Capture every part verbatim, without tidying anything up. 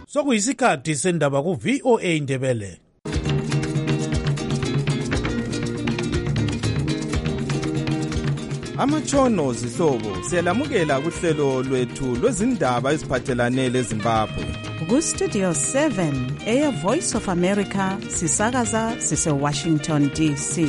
sokuyisikhathi sendaba ku-V O A Ndebele. Amatshono zihlobo siyalamukela kuhlelo lwethu lwezindaba eziphathelane leZimbabwe. Ku-Studio seven, Air Voice of America, sisakaza sise-Washington D C.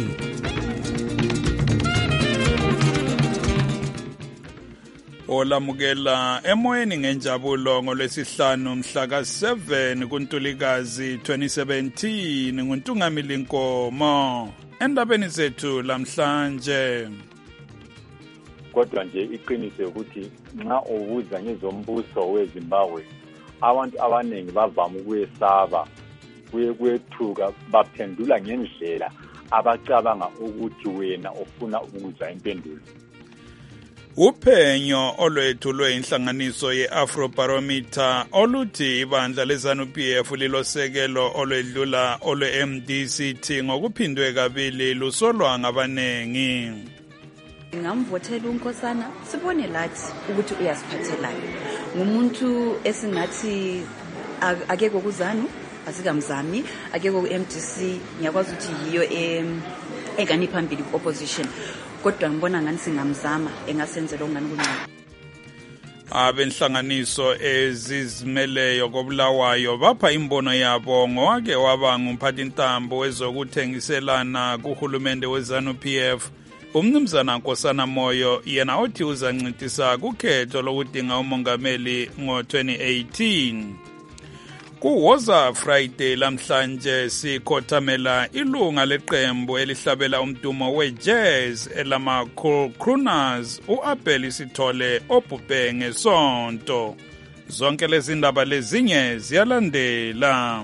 Olamukela emoyeni ngenjabulo ngolwesihlanu mhla ka seven kuNtulikazi twenty seventeen nguNtungamili Nkomo. Endabeni zethu lamhlanje, kodwa nje iqiniso ukuthi nxa ubuza ngezombuso weZimbabwe abantu abaningi bavama ukuyesaba kuye kwethuka baphendula ngendlela abacabanga ukuthi wena ufuna ukuzwa impendulo. Uphenyo olwethu lweinhlanganiso ye-Afrobarometer oluthi ibandla leZANU-P F lilosekelo olwedlula olwe-M D C T ngokuphindwe kabili lusolwa ngabanengi. Ngamvothela uNkosana sibone lathi ukuthi uyasiphathelana. Ngumuntu esingathi akekho kuZANU asikamzami, akekho ku-M D C, ngiyakwazi ukuthi yiyo engani phambili ku-opposition. Kodwa ngibona ngani singamzama engasenzela ongani kuncane. Abenhlanganiso ezizimeleyo koBulawayo bapha imbono yabo ngowake waba ngumphathintambo wezokuthengiselana kuhulumende weZANU-P F uMnumzana Nkosana Moyo, yena othi uzancintisa kukhetho lokudinga umongameli ngo twenty eighteen. Kuwoza Friday lamhlanje sikhothamela ilunga leqembu elihlabela umdumo we-jazz elama crooners uAbel Sithole obhubhe ngesonto. Zonke lezi ndaba lezinye ziyalandela.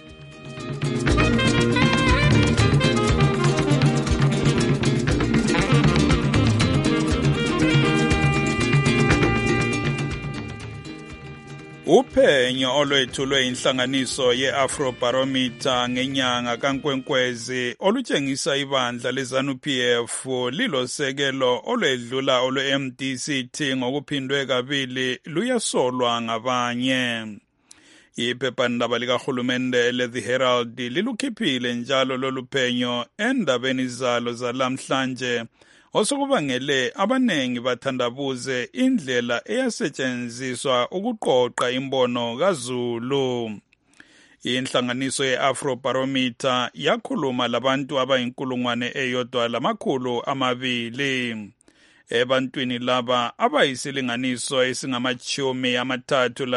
Uphenyo olwethulwe inhlanganiso ye-Afrobarometer ngenyanga kaNkwenkwezi olutshengisa ibandla leZANU-P F lilosekelo olwedlula olwe-M D C T ngokuphindwe kabili luyasolwa ngabanye. Iphephandaba likahulumende le-The Herald lilukhiphile njalo loluphenyo endabeni zalo zalamhlanje osukubangele abanengi bathandabuze indlela eyasetshenziswa ukuqoqa imbono kaZulu. Inhlanganiso ye-Afrobarometer yakhuluma labantu abayinkulungwane eyodwa lamakhulu amabili. Ebantwini laba abayisilinganiso esingamachumi amathathu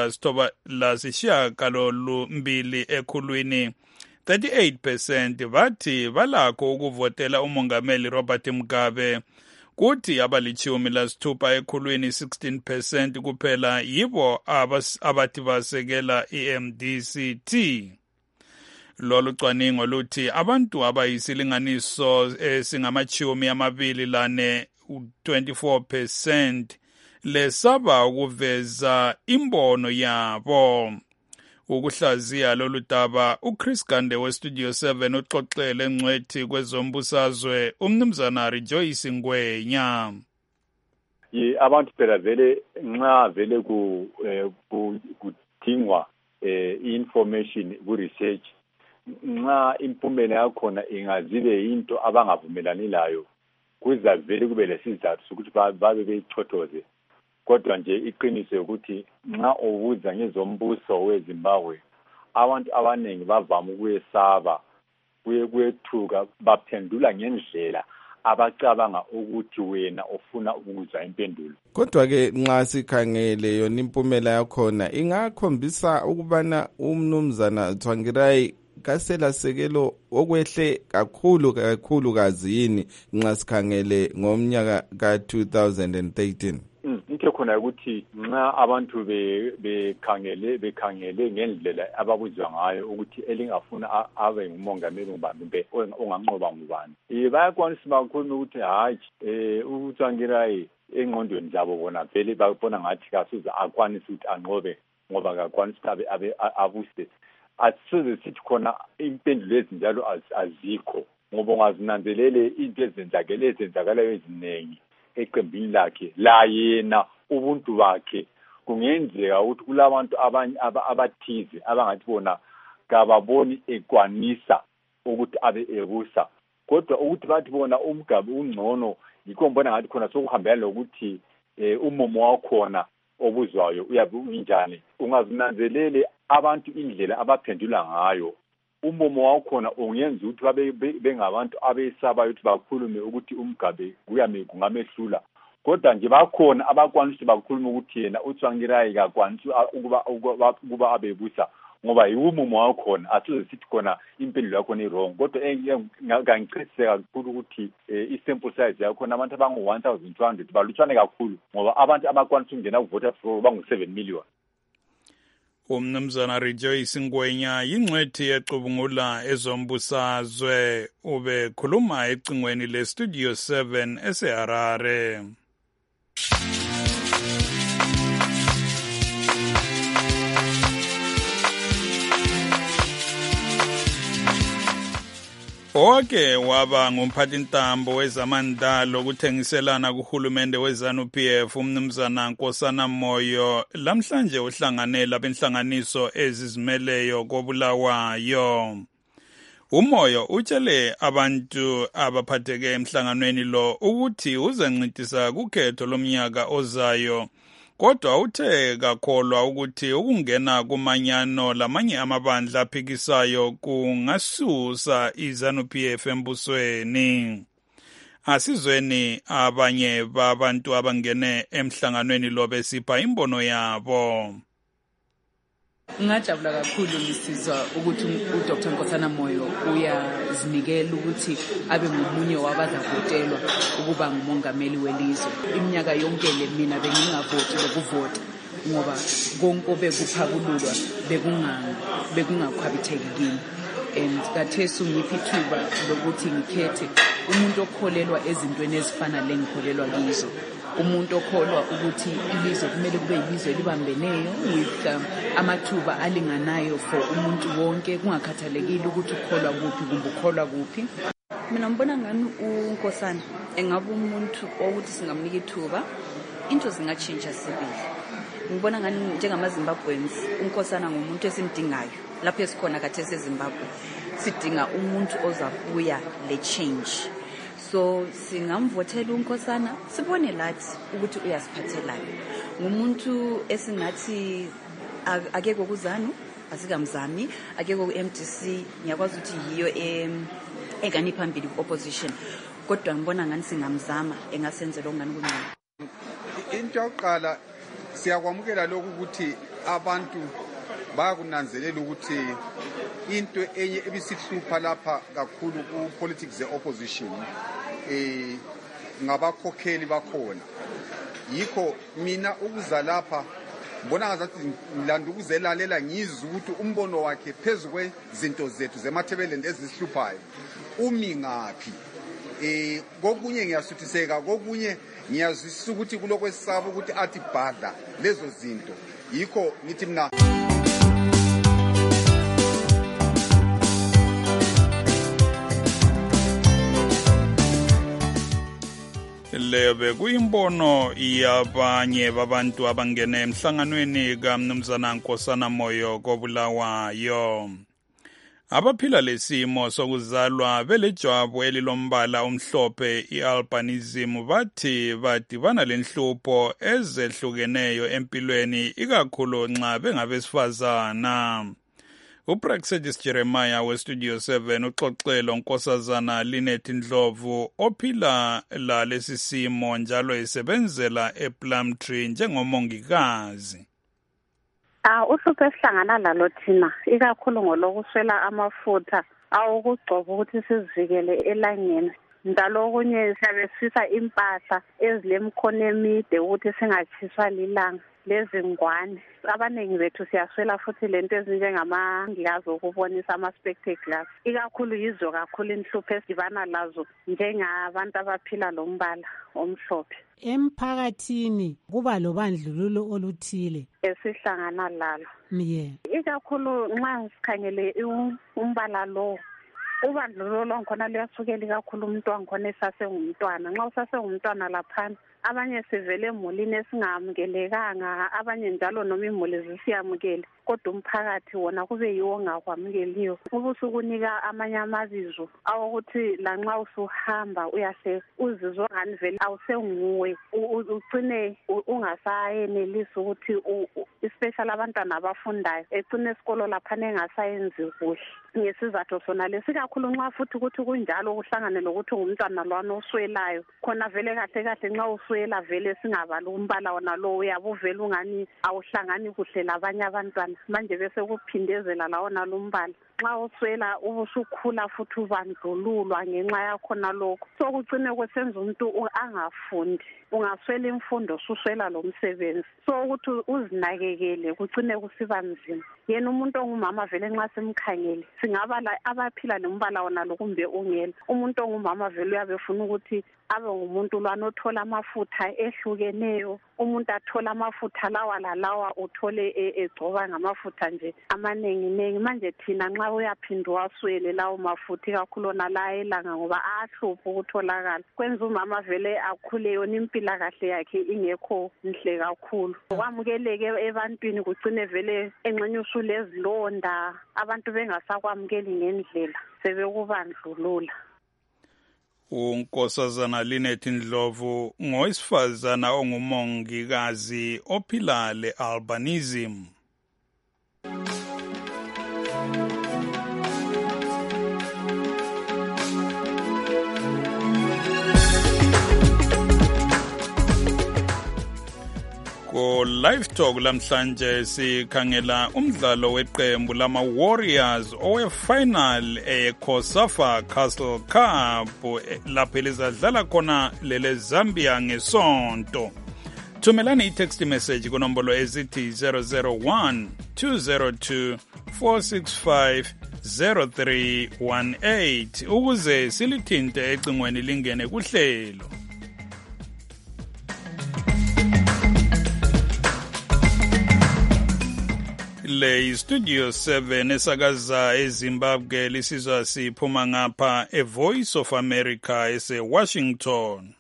lasishiyagalombili ekhulwini, thirty-eight percent bathi balakho ukuvotela umongameli Robert Mugabe, kuthi abalichumi lasithupha ekhulwini sixteen percent kuphela yibo abathi basekela i-M D C T. Lolu cwaningo luthi abantu abayisilinganiso esingamachumi amabili lane, twenty-four percent lesaba ukuveza imbono yabo. Ukuhlaziya lolu daba uChris Gande weStudio seven uxoxele engcwethi kwezombusazwe uMnumzana Rejoice Ngwenya. Ye abantu phela vele nxa vele ku kudingwa information ku research nxa impumela yakhona ingazibe into abangavumelani layo kuza vele kube lesizathu sokuthi babe beyichothoze. Kodwa nje iqiniso ukuthi nxa ubuza ngezombuso weZimbabwe abantu abaningi bavama ukuyesaba kuye kwethuka baphendula ngendlela abacabanga ukuthi wena ufuna ukuzwa impendulo. Kodwa ke nxa sikhangele yona impumela yakhona ingakhombisa ukubana uMnumzana Tsvangirai kaselasekelo okwehle kakhulu kakhulu kazini nxa sikhangele ngomnyaka ka two thousand thirteen. Into khona ukuthi nxa abantu bekhangele bekhangele ngendlela ababuzwa ngayo ukuthi elingafuna abe ngumongameli ngubani onganqoba ngubani, eh bayakwanisa bakhona ukuthi hayi eh uTsvangirai engqondweni zabo bona vele babona ngathi kasuza akwanisa ukuthi anqobe ngoba akakwanisa abe abuse. Asize sithi khona impendulo ezinjalo azikho ngoba ungazinanzelele into ezenzakele ezenzakalayo eziningi eqembini lakhe la yena ubuntu bakhe kungenzeka ukuthi kulabantu abanye abathize abangathi bona kababoni ekwanisa ukuthi abe ebusa kodwa ukuthi bathi bona umgabe ungcono yikho mbona ngathi khona sokuhambela lokuthi umumo wakhona obuzwayo uyabe unjani ungazinanzelele abantu indlela abaphendula ngayo umumo wakhona ungenza ukuthi babe bengabantu abesabayo ukuthi bakhulume ukuthi umgabe kuyame kungamehlula kodwa nje bakhona abakwanisa bakhuluma ukuthi yena uTsvangirai kakwanisa ukuba ukuba abebusa ngoba yiumumo wakhona asize sithi khona impilo yakho ni wrong kodwa ngangichithise kakhulu ukuthi i-sample size yakho abantu abangu one thousand two hundred balutshwane kakhulu ngoba abantu abakwanisa ukungena kuvota for bangu seven million. Umnumzana Rejoice Ngwenya yingcwethi yecubungula ezombusazwe ube khuluma ecingweni le Studio seven eseHarare. Oke waba ngumphathintambo wezamandla ukuthengiselana kuhulumende weZANU-P F umnumzana Nkosana Moyo lamhlanje uhlanganela abenhlanganiso ezizimeleyo koBulawayo. Umoyo utshele abantu abaphatheke emhlanganweni lo ukuthi uzencintisana kukhetho lomnyaka ozayo kodwa uthe kakholwa ukuthi ukungena kumanyano lamanye amabandla aphikisayo kungasusa iZANU-P F embusweni. Asizweni abanye babantu abangene emhlanganweni lo besipha imbono yabo. Ngajabula kakhulu ngisizwa ukuthi uDr Nkosana Moyo uyazinikela ukuthi abe ngomunye wabazavotelwa ukuba ngumongameli welizwe. Iminyaka yonke le mina bengingavoti lokuvota ngoba konke bekuphakululwa bekunganga bekungakhwabitheki kimi. And kathesu ngiphi ithuba lokuthi ngikhethe umuntu okholelwa ezintweni ezifana lengikholelwa kizo. Umuntu okholwa ukuthi ilizwe kumele kube yilizwe libambeneyo with um, amathuba alinganayo for umuntu wonke kungakhathalekile ukuthi ukholwa kuphi kumbe ukholwa kuphi. Mina ngibona ngani uNkosana engaba umuntu ukuthi singamnika ithuba into zingatshintsha sibili. Ngibona ngani njengamaZimbabweans uNkosana ngumuntu esimdingayo lapho esikhona khathesi eZimbabwe sidinga umuntu ozabuya le change. So singamvothela uNkosana sibone lathi ukuthi uyasiphathelana ngumuntu esingathi akekho kuZANU asikamzami akekho ku-M D C ngiyakwazi ukuthi yiyo engani phambili ku-opposition kodwa ngibona ngani singamzama engasenzela okungani kungcono. Into yokuqala siyakwamukela lokhu ukuthi abantu bayakunanzelela ukuthi into enye ebisihlupha lapha kakhulu ku politics ze opposition eh ngabakhokheli bakhona yikho mina ukuza lapha ngibona ngazathi ngilanda ukuzelalela ngizwe ukuthi umbono wakhe phezukwe izinto zethu zemathebeleni ezisihluphayo umi ngaphi eh kokunye ngiyasuthiseka kokunye ngiyazwisisa ukuthi kulokwesaba ukuthi athi bhadla lezo zinto yikho ngithi mina leyo bekuyimbono yabanye babantu abangene emhlanganweni kaMnumzana Nkosana Moyo koBulawayo. Abaphila lesimo sokuzalwa belejwabu elilombala omhlophe ialbinism bathi badibana lenhlupho ezehlukeneyo empilweni ikakhulu nxa bengabesifazana. uPraxedis Jeremiah weStudio seven uxoxelo Nkosazana Linet Ndlovu ophila la lesisimo njalo esebenzela ePlumtree njengomongikazi. Ah uhlupho esihlangana lalo thina ikakhulu ngolokuswela amafutha awokugcoba ukuthi sizivikele elangeni njalo okunye siyabe sisa impahla ezilemkhono emide ukuthi singatshiswa lilanga lezingwane. Abaningi bethu siyaswela futhi lento ezinjengamangikazi okubonisa ama-spectacles ikakhulu yizo kakhulu inhlupho esidibana lazo njengabantu abaphila lombala omhlophe. Emphakathini kuba lobandlululo oluthile esihlangana lalo yeah. Ikakhulu nxa sikhangele umbala lo ubandlululo khona liyasukela ikakhulu umntwana khona esasengumntwana nxa usasengumntwana laphana abanye sivele emulini esingamukelekanga, abanye njalo noma imuli zisiyamukele, kodwa umphakathi wona kube yiwo ongakwamukeliyo. Ubusukunika amanye amabizo awokuthi lanxa usuhamba uyahle uzizwa ngani vele awusenguwe, ugcine ungasayenelisi ukuthi especially abantwana abafundayo egcine isikolo laphana engasayenzi kuhle. Ngesizathu sona lesikakhulu nxa futhi ukuthi kunjalo kuhlangane lokuthi ngumntwana lwana oswelayo, khona vele kahle kahle nxa uswela vele singabali umbala wona lo uyabe uvele ungani awuhlangani kuhle labanye abantwana, manje bese kuphindezela lawona lombala. Nxa uswela ubusukhula futhi ubandlululwa ngenxa yakhona lokho, so kucine kwesenza umuntu angafundi, ungaswela imfundo ususwela lo msebenzi, so ukuthi uzinakekele kucine kusiba nzima. Yena umuntu ongumama vele nxa simkhangele singabala abaphila nombala wona lo kumbe ungela, umuntu ongumama vele uyabefuna ukuthi abe ngumuntu lwana othola amafutha ehlukeneyo, umuntu athola amafutha lawa lalawa uthole egcoba ngamafutha nje amanengi nengi. Manje thina nxa uyaphinda waswele lawo mafutha kakhulu nala elanga ngoba ahlupha ukutholakala, kwenza umama vele akhule yona impila kahle yakhe ingekho nhle kakhulu. Kwamukeleke ebantwini kugcine vele engxenye usulezilonda, abantu bengasakwamukeli ngendlela, sebekubandlulula. uNkosazana Linet Ndlovu ngowesifazana ongumongikazi ophila le-albinism. Ko Live Talk lamhlanje sikhangela umdlalo weqembu lama Warriors owe final e Kosafa Castle Cup lapho lizadlala khona lele Zambia ngesonto. Thumelani i-text message kunombolo ezithi zero zero one two zero two four six five zero three one eight ukuze silithinte ecingweni lingene kuhlelo. Le Studio seven esakaza eZimbabwe lisizwa siphuma ngapha e Voice of America ese Washington.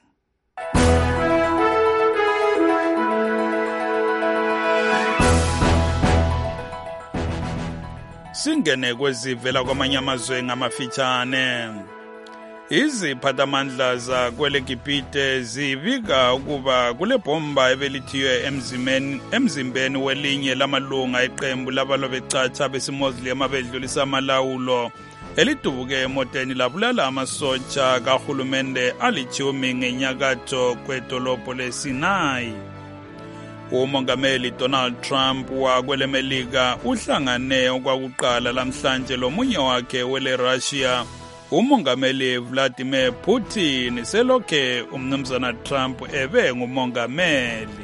Singene kwezivela kwamanye amazwe ngamafitshane. Iziphathamandla zakweleGibhite zibika ukuba kule bomba ebelithiwe emzimbeni emzimbeni welinye lamalunga eqembu labalwebecaca besimozilem abedlulisa amalawulo elidubuke emoteni labulala amasotsha kahulumende alichumi ngenyakatho kwedolobho leSinai. Umongameli Donald Trump wakwelemelika uhlangane okwakuqala lamhlanje lomunye wakhe wele Russia umongameli Vladimir Putin selokhe umnumzana Trump ebe ngumongameli.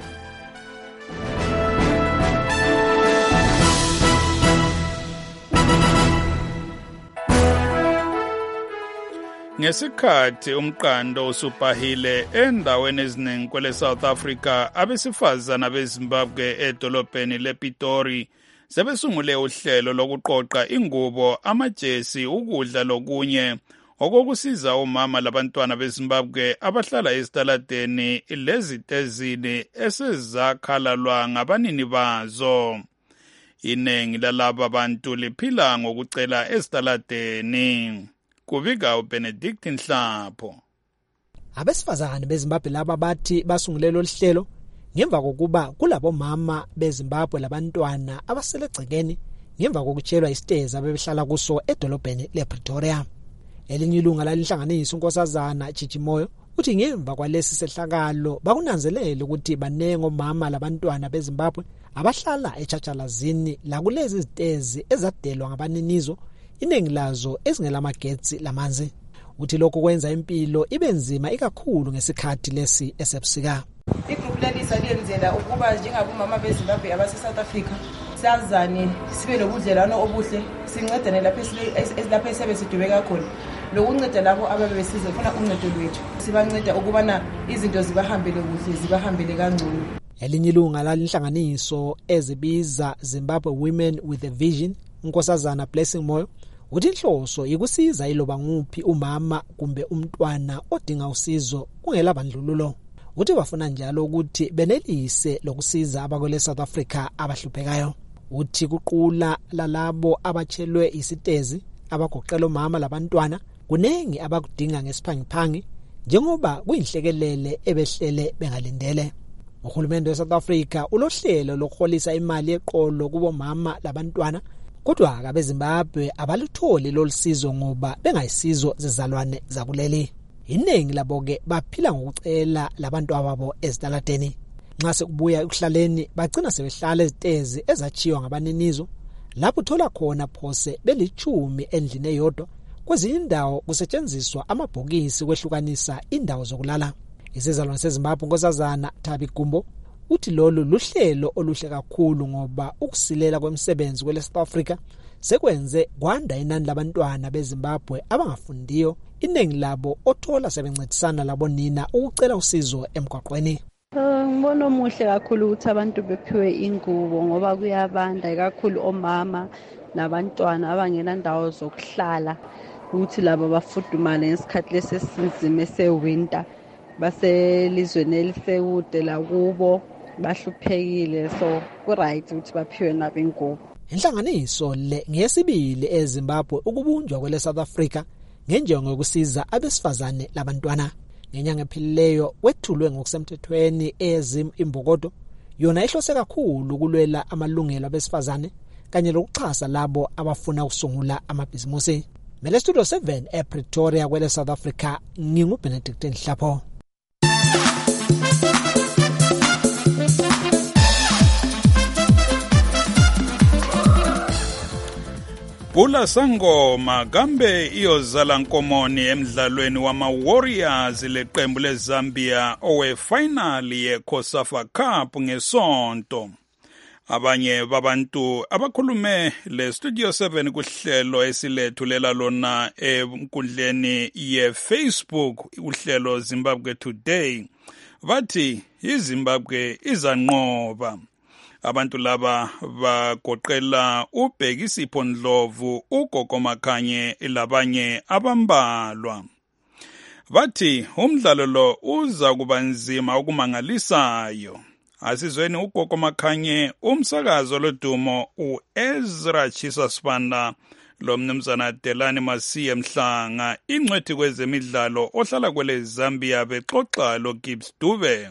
Ngesikhathi umqando usubhahile endaweni eziningi kwele South Africa, abesifazana beZimbabwe edolobheni lePitori sebesungule uhlelo lokuqoqa ingubo, amajesi, ukudla lokunye okokusiza umama labantwana beZimbabwe abahlala esitaladeni lezitezini esezakhalalwa ngabanini bazo. Inengi lalaba bantu liphila ngokucela esitaladeni. Kubika uBenedict Nhlapho. Abesifazane beZimbabwe laba bathi basungule lo hlelo ngemva kokuba kulabo mama beZimbabwe labantwana abaselegcekeni ngemva kokutshelwa isiteza bebehlala kuso edolobheni lePretoria. Elinye ilunga lalinhlanganiso uNkosazana Chichimoyo uthi ngemva kwalesi sehlakalo bakunanzelele ukuthi banengo mama labantwana beZimbabwe abahlala eChachalazini la kulezi zitezi ezadelwa ngabaninizo, iningi lazo ezingelamagetsi lamanzi. Uthi lokho kwenza impilo ibe nzima ikakhulu ngesikhathi lesi esebusika. Igroup leli saliyenzela ukuba njengabomama beZimbabwe abase South Africa sazane sibe nobudlelwano obuhle, sincedane lapho lapho esebesidubeka khona lokunceda labo ababesiza funa uncedo lwethu, sibanceda ukubana izinto zibahambele kuhle, zibahambele kangcono. Elinye ilunga lalinhlanganiso ezibiza Zimbabwe Women with a Vision, uNkosazana Blessing Moyo, uthi inhloso ikusiza iloba nguphi umama kumbe umntwana odinga usizo kungela bandlululo. ukuthi bafuna njalo ukuthi benelise lokusiza abakwele South Africa abahluphekayo. Uthi kuqula lalabo abatshelwe isitezi abagoqela omama labantwana kunengi abakudinga ngesiphangiphangi njengoba kuyinhlekelele ebehlele bengalindele. Uhulumende weSouth Africa ulohlelo lokuholisa imali eqolo kubo mama labantwana, kodwa abeZimbabwe abalutholi lolusizo ngoba bengayisizo zizalwane zakuleli. Iningi labo ke baphila ngokucela labantu ababo ezitaladeni. Nxa sekubuya ekuhlaleni bagcina sebehlala ezitezi ezachiwa ngabaninizo lapho thola khona phose belichumi endlini eyodwa. Kwezinye indawo kusetshenziswa amabhokisi kwehlukanisa indawo zokulala. Isizalwane seZimbabwe Nkosazana Thabi Gumbo uthi lolu luhlelo oluhle kakhulu ngoba ukusilela kwemisebenzi kwele South Africa sekwenze kwanda inani labantwana beZimbabwe abangafundiyo, iningi labo othola sebencedisana labonina ukucela usizo emgwaqweni. Ngibona omuhle kakhulu ukuthi abantu bephiwe ingubo ngoba kuyabanda kakhulu omama nabantwana abangena ndawo zokuhlala ukuthi labo bafudumale ngesikhathi lesesinzima sewinter baselizweni elisekude lakubo bahluphekile, so ku right ukuthi baphiwe nabo ingubo. Inhlanganiso le ngeyesibili eZimbabwe ukubunjwa kwele South Africa ngenjongo yokusiza abesifazane labantwana. Ngenyanga ephilileyo wethulwe ngokusemthethweni eZim Imbokodo, yona ihlose kakhulu ukulwela amalungelo abesifazane kanye lokuxhasa labo abafuna ukusungula amabhizimusi. Mele Studio seven ePretoria kwele South Africa, nginguBenedict Nhlapho. Bula Sangoma kambe iyozala nkomoni emdlalweni wama-Warriors leqembu leZambia owe-final ye-COSAFA Cup ngesonto. Abanye babantu abakhulume le Studio seven kuhlelo esilethulela lona enkundleni ye-Facebook uhlelo Zimbabwe Today bathi iZimbabwe izanqoba. Abantu laba bagoqela uBhekisipho Ndlovu, uGogo Makhanye labanye abambalwa. Bathi umdlalo lo uza kuba nzima okumangalisayo. Asizweni uGogo Makhanye umsakazo lodumo uEzra Chisasipanda lo mnumzana Delani Masiye Mhlanga ingcwethi kwezemidlalo ohlala kwele Zambia bexoxa lo Gibbs Dube.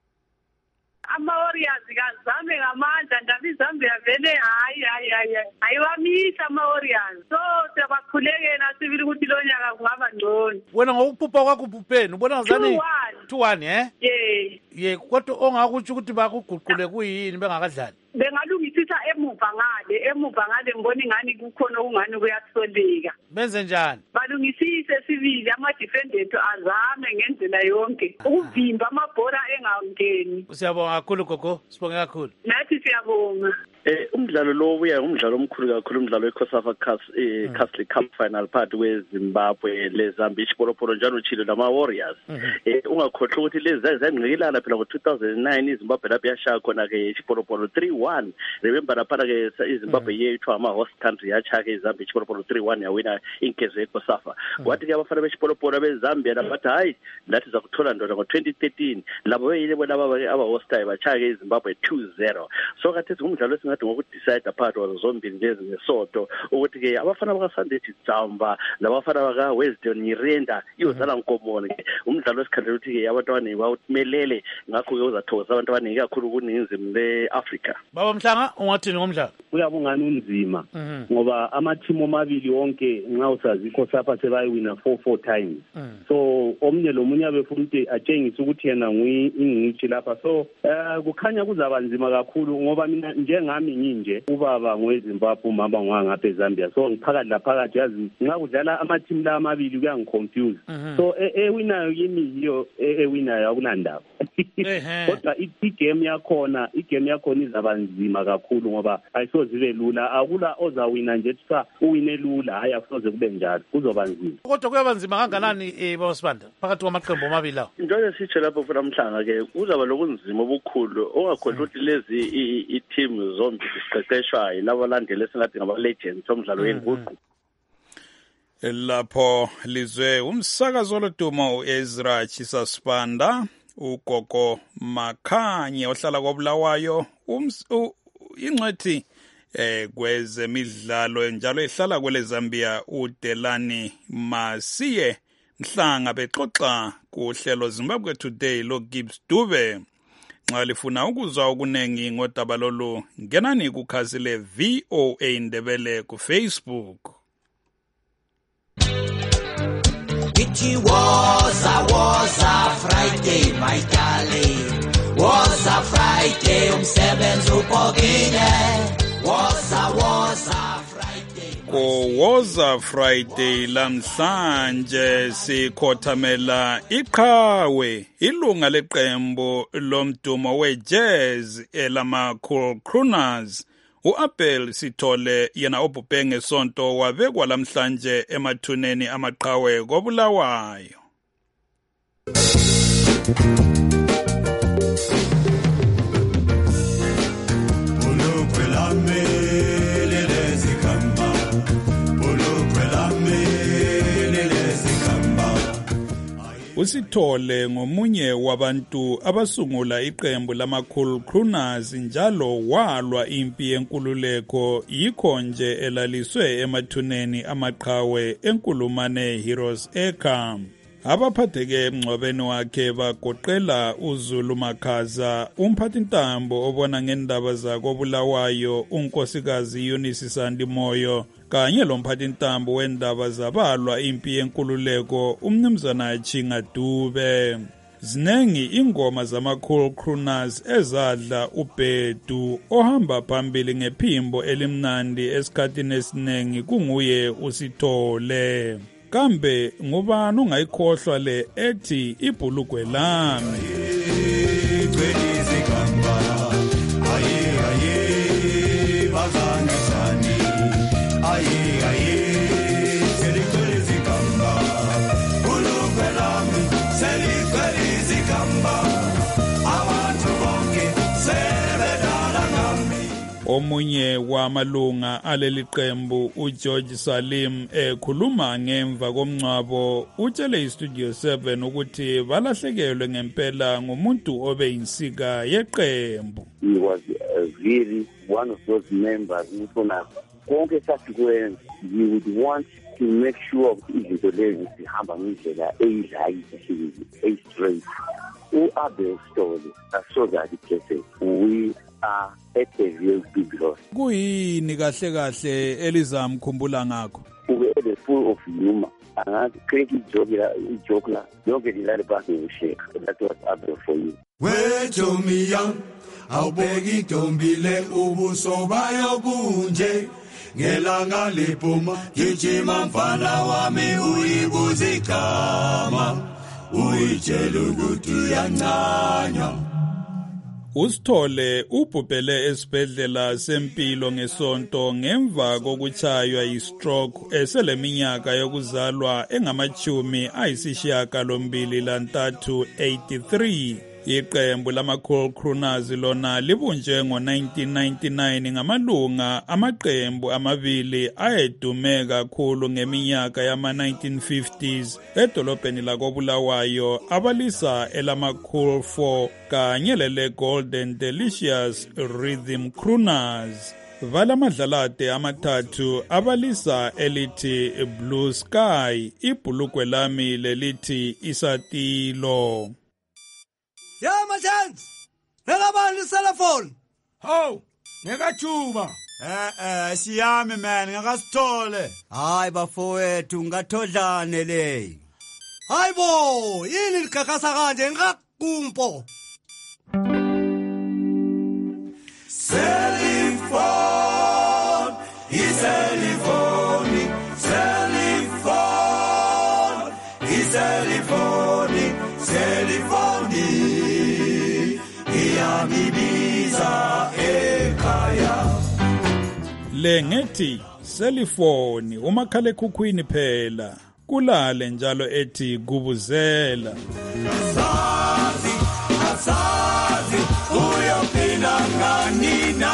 Ama-Warriors kazame ngamandla ndabi Zambia vele hayi hayi hayi ayiwamisa ama-Warriors, so siyabakhulekela sibili ukuthi lo nyaka kungaba ngcono. Wena ngokuphupha kwakho uphupeni ubona ngazani two one eh yeah ye kodwa ongakuthi ukuthi bakuguqule kuyini bengakadlali bengalungisisa emuva ngale emuva ngale ngibona ingani kukhona okungani kuyasoleka. Benze njani? Balungisise sibili ama-defendant azame ngendlela yonke ukuvimba amabhola engangeni. Siyabonga kakhulu Gogo, sibonge kakhulu. Nathi siyabonga. Eh umdlalo lo uya umdlalo omkhulu kakhulu umdlalo weCOSAFA Castle Cup final part weZimbabwe leZambia ichipolopolo njalo uchilo nama-Warriors. Eh ungakhohlwa ukuthi lezi zangqikilana phela ngo two thousand nine iZimbabwe lapho yashaya khona ke ichipolopolo three one. Remember lapha ke iZimbabwe yethu ama-host country yacha ke iZambia ichipolopolo three one yawina inkezo yeCOSAFA. Kwathi ke abafana bechipolopolo beZambia labathi hayi lathi zakuthola ndona ngo twenty thirteen labo yile bona aba-hostayo bacha ke iZimbabwe two zero. So kathi umdlalo ngathi ngokudecide apart wazo zombili lezi ngesoto ukuthi ke abafana bakaSandethi Dzamba labafana baka Weston Nyirenda iyozala nkomoni ke umdlalo wesikhandlela ukuthi ke abantwana bawumelele ngakho ke uzathokoza abantu abaningi kakhulu kuningizimu leAfrica. Baba Mhlanga ungathini ngomdlalo? Uyabungana unzima ngoba ama-team omabili wonke nxa usazi iCOSAFA sebayiwina four four times. So omnye lomunye abefuna ukuthi atshengise ukuthi yena nguyingcitshi lapha, so kukhanya kuzaba nzima kakhulu ngoba mina njengami nginje ubaba ngoweZimbabwe umama ngwangapha eZambia, so ngiphakathi laphakathi yazi nxa kudlala ama-team la amabili kuyangiconfuse. So ewinayo yimi yiyo ewinayo akunandaba kodwa igame yakhona igame yakhona izaba nzima kakhulu ngoba ayisoze ibe lula, akula ozawina nje kuthiwa uwine lula, hayi akusoze kube njalo, kuzoba nzima. Kodwa kuyaba nzima kanganani eh Baba Sibanda phakathi kwamaqembu amabili lawo? Njengoba sitshe lapho futhi Mhlanga ke uzaba lokunzima obukhulu ongakhohlwa ukuthi lezi i-team zombi ziqeqeshwayo labo landele singathi ngaba-legends omdlalo wenguqu. Lapho lizwe umsakazo lodumo uEzra Chisasipanda ugogo Makhanye ohlala koBulawayo ingcwethi eh kwezemidlalo njalo ehlala kwele Zambia uDelani Masiye Mhlanga bexoxa kuhlelo Zimbabwe Today lo Gibbs Dube. Nxa lifuna ukuzwa okunengi ngodaba lolu ngenani kukhasi le V O A Ndebele ku Facebook. It was a was a Friday, my darling. Was a Friday, umsebenzi upokile. Was a was a Friday. Ko was a Friday lamhlanje sikhothamela iqhawe ilunga leqembu lomdumo we-jazz elama Cool Crooners. U-Abel Sithole yena obhubhe ngesonto wabekwa lamhlanje emathuneni amaqhawe koBulawayo. Usithole ngomunye wabantu abasungula iqembu lama Cool Crooners njalo walwa impi yenkululeko yikho nje elaliswe emathuneni amaqhawe enkulumane Heroes Acre. Abaphatheke emngcwabeni wakhe bagoqela uZulu Makhaza, umphathintambo obona ngendaba zakoBulawayo unkosikazi Eunice Sandimoyo kanye lomphathintambo wendaba zabalwa impi yenkululeko umnumzana Chinga Dube. Zinengi ingoma zama Cool Crooners ezadla uBhedu ohamba phambili ngephimbo elimnandi esikhathini esinengi kunguye uSithole. Kambe ngubani ungayikhohlwa le ethi ibhulugwe lami. Omunye wamalunga aleli qembu uGeorge Salim ekhuluma ngemva komncwabo utshele iStudio seven ukuthi balahlekelwe ngempela ngumuntu obe insika yeqembu. He was a very one of those members ufuna konke sasikwenza. He would want to make sure izinto lezi zihamba ngendlela eyilayithi estraight. U-Abel Stole so that it we are at a real big loss. Kuyini kahle kahle elizamkhumbula ngakho? Ube the full of humor. Angathi crazy joke la joke la yonke lilale phansi ngisheka. That was Abel for you. Wethomi young awubeki dombile ubuso bayo kunje ngelanga liphuma gijima mfana wami uyibuzikama uyitshela ukuthi uyancanya. Usithole ubhubhele esibhedlela sempilo ngesonto ngemva kokuchaywa yi-stroke eseleminyaka yokuzalwa engamachumi ayisishiyagalombili lantathu eighty-three. Iqembu lama Cool Crooners lona libunjwe ngo-nineteen ninety-nine ngamalunga amaqembu amabili ayedume kakhulu ngeminyaka yama-nineteen fifties edolobheni lakoBulawayo abalisa elama Cool Four kanye lele Golden Delicious Rhythm Crooners. Valamadlalade amathathu abalisa elithi Blue Sky, ibhulugwe lami lelithi Isatilo. Ya machance ngekabani cellphone hawu ngekajuba eh eh siyami man ngakasithole hayi bafowethu ngathodlane le hayibo yini ligagasa kanje ngakakumpo cellphone iseliphone cellphone iseliphone cellphone iyamibiza ekhaya. Le ngethi selifoni umakhalekhukhwini phela kulale njalo ethi kubuzela. Asazi asazi uyophinda nganina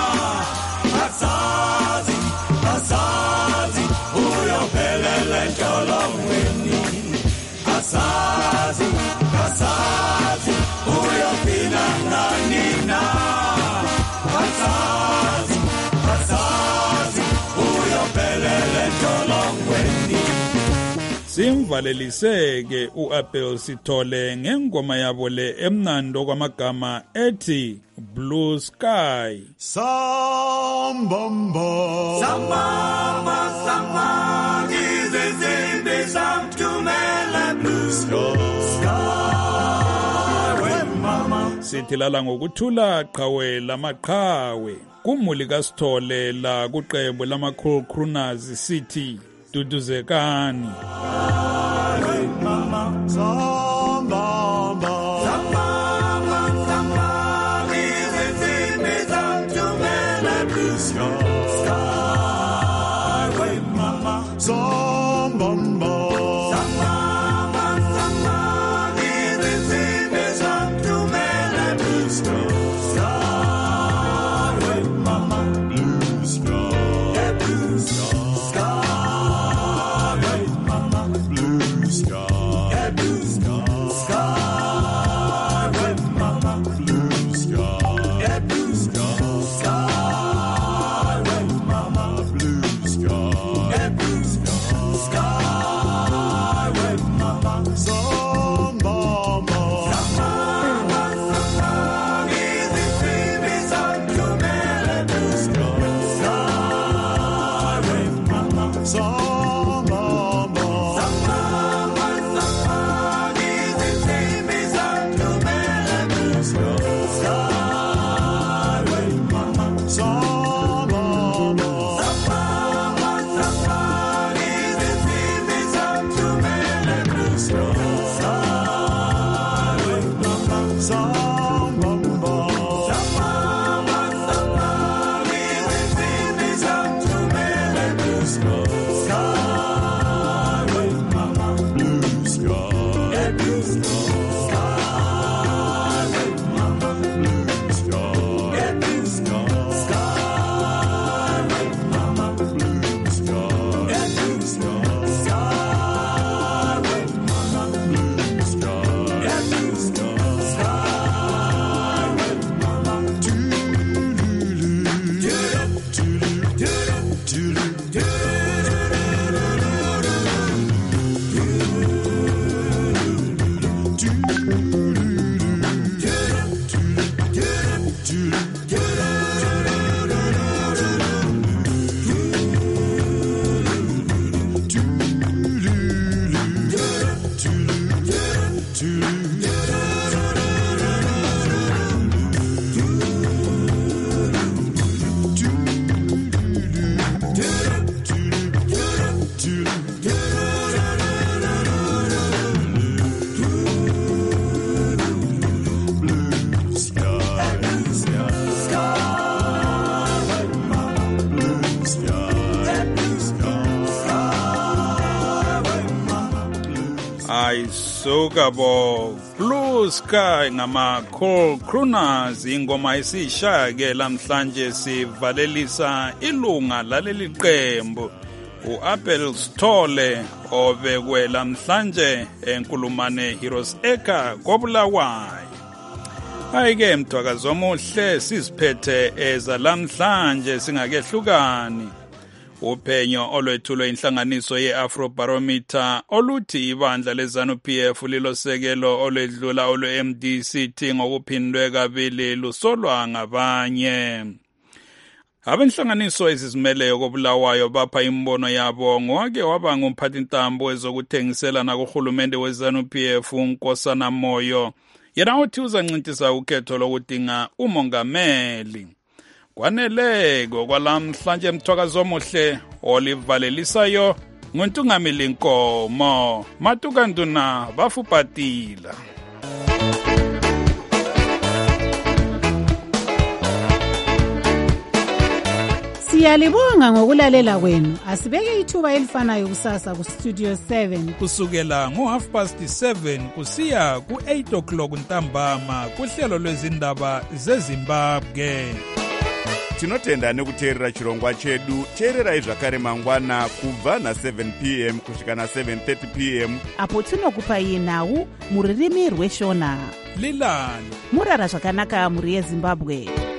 asazi asazi uyophelela entolongweni asazi asazi entolongweni. Simvaleliseke uAbel Sithole ngengoma yabo le emnando kwamagama ethi Blue Sky. Sambamba Sambamba Sambamba izizimbi samthumela Blue Sky. Sithilala ngokuthula qhawe lamaqhawe kumuli kaSithole la kuqembu lama-Cool Crooners sithi duduzekani. Mama Sambamba Sambamba Sambamba izizimbi samthumela Blue Sky. Skyway mama Sambamba Sokabo Blue Sky ngama-Cool Crooners ingoma esishake lamhlanje sivalelisa ilunga laleli qembu uAbel Sithole obekwe lamhlanje enkulumane Heroes Eka koBulawayo. Ayike mthwakazi omuhle siziphethe eza lamhlanje singakehlukani. Uphenyo olwethulwe inhlanganiso ye-Afrobarometer oluthi ibandla leZANU-P F lilosekelo olwedlula olwe-M D C T ngokuphindwe kabili lusolwa ngabanye. Abenhlanganiso ezizimeleyo koBulawayo bapha imbono yabo ngowake waba ngumphathintambo ezokuthengisela nakuhulumende weZANU-P F uNkosana Moyo. Yena uthi uzancintisa ukhetho lokudinga umongameli. Kwaneleko kwalamhlanje mthwakazi omuhle olivalelisayo nguntungameli Nkomo Matukanduna bafupatila. Siyalibonga ngokulalela kwenu. Asibeke ithuba elifanayo kusasa ku Studio seven kusukela ngo half past seven kusiya ku eight o'clock ntambama kuhlelo lwezindaba zeZimbabwe. Tinotenda nekuteerera chirongwa chedu. Teererai zvakare mangwana kubva na seven p m kusvika na seven thirty p m apo tinokupai nhau muririmi rweshona. Lilani murara zvakanaka muri yeZimbabwe.